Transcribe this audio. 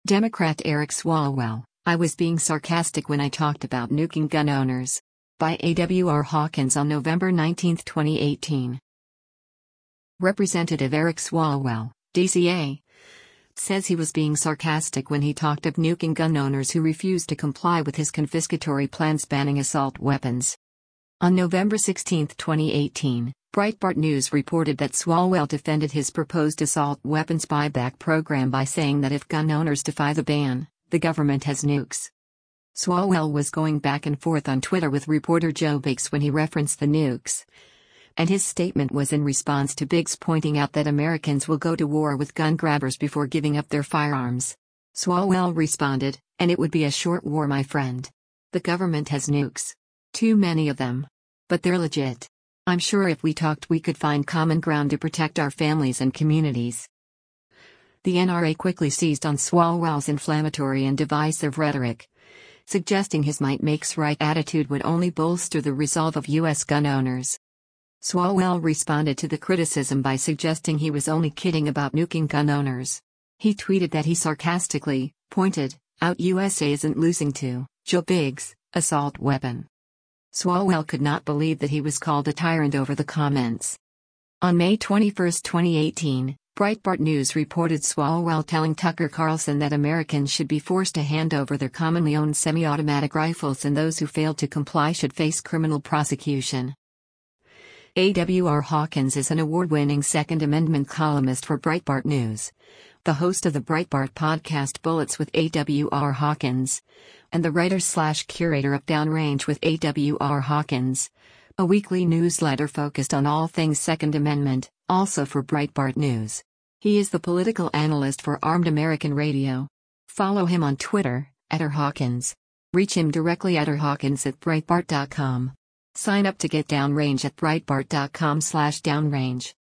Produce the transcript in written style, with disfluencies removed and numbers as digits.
Democrat Eric Swalwell, I was being sarcastic when I talked about nuking gun owners. By A.W.R. Hawkins on November 19, 2018. Representative Eric Swalwell, DCA, says he was being sarcastic when he talked of nuking gun owners who refused to comply with his confiscatory plans banning assault weapons. On November 16, 2018, Breitbart News reported that Swalwell defended his proposed assault weapons buyback program by saying that if gun owners defy the ban, the government has nukes. Swalwell was going back and forth on Twitter with reporter Joe Biggs when he referenced the nukes. And his statement was in response to Biggs pointing out that Americans will go to war with gun grabbers before giving up their firearms. Swalwell responded, "And it would be a short war, my friend. The government has nukes. Too many of them. But they're legit. I'm sure if we talked we could find common ground to protect our families and communities." The NRA quickly seized on Swalwell's inflammatory and divisive rhetoric, suggesting his might makes right attitude would only bolster the resolve of U.S. gun owners. Swalwell responded to the criticism by suggesting he was only kidding about nuking gun owners. He tweeted that he sarcastically pointed out USA isn't losing to Joe Biggs' assault weapon. Swalwell could not believe that he was called a tyrant over the comments. On May 21, 2018, Breitbart News reported Swalwell telling Tucker Carlson that Americans should be forced to hand over their commonly owned semi-automatic rifles and those who failed to comply should face criminal prosecution. A.W.R. Hawkins is an award-winning Second Amendment columnist for Breitbart News, the host of the Breitbart podcast Bullets with A.W.R. Hawkins, and the writer/curator of Downrange with A.W.R. Hawkins, a weekly newsletter focused on all things Second Amendment, also for Breitbart News. He is the political analyst for Armed American Radio. Follow him on Twitter, @RHawkins. Reach him directly at rhawkins@breitbart.com. Sign up to get Downrange at breitbart.com/downrange.